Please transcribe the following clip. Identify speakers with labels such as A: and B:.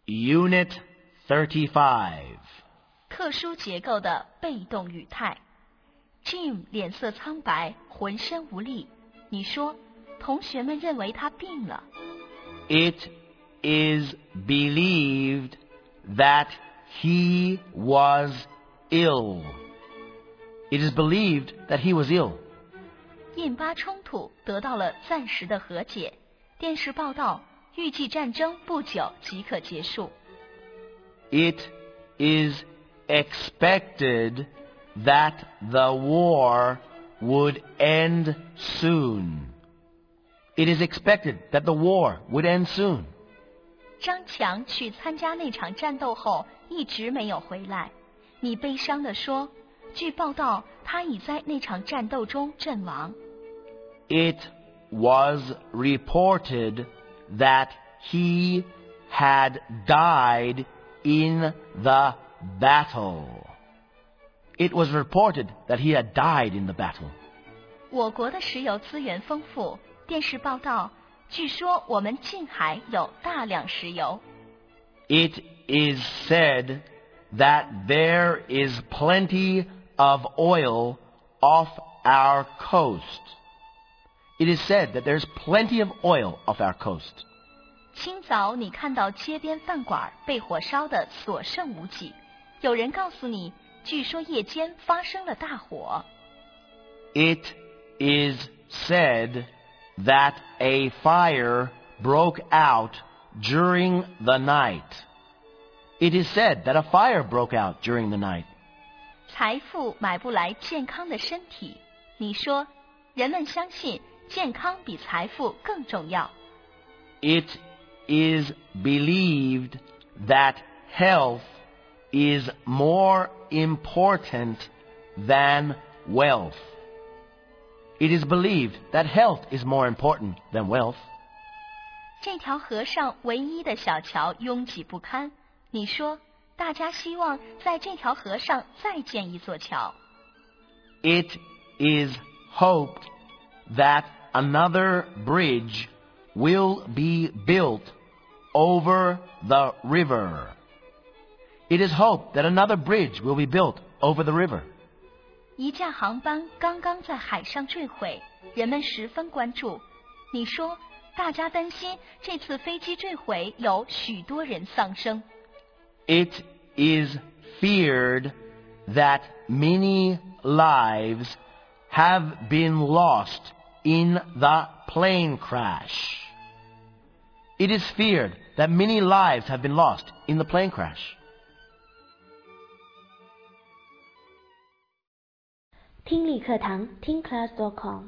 A: Unit 35.
B: 特殊结构的被动语态。Jim 脸色苍白，浑身无力。你说，同学们认为他病了。
A: It is believed that he was ill. It is believed that he was ill.
B: 印巴冲突得到了暂时的和解。电视报道，预计战争不久即可结束。
A: It is expected that the war would end soon. It is expected that the war would end soon.
B: 张强去参加那场战斗后一直没有回来。你悲伤地说，据报道，他已在那场战斗中阵亡。
A: It was reported that he had died in the battle. It was reported that he had died in the battle.
B: 我国的石油资源丰富，电视报道，据说我们近海有大量石油。
A: It is said that there is plenty of oil off our coast. It is said that there's plenty of oil off our coast.
B: 清早你看到街边饭馆被火烧得所剩无几，有人告诉你，据说夜间发生了大火。
A: It is said that a fire broke out during the night. It is said that a fire broke out during the night.
B: 财富买不来健康的身体，你说，人们相信健康比财富更重要。
A: It is believed that health is more important than wealth. It is believed that health is more important than wealth.
B: 这条河上唯一的小桥拥挤不堪，你说，大家希望在这条河上再建一座桥。
A: It is hoped that another bridge will be built over the river. It is hoped that another bridge will be built over the river.
B: 一架航班刚刚在海上坠毁，人们十分关注。你说，大家担心这次飞机坠毁有许多人丧生。
A: It is feared that many lives have been lost in the plane crash. It is feared that many lives have been lost in the plane crash.
C: 听力课堂听 class.com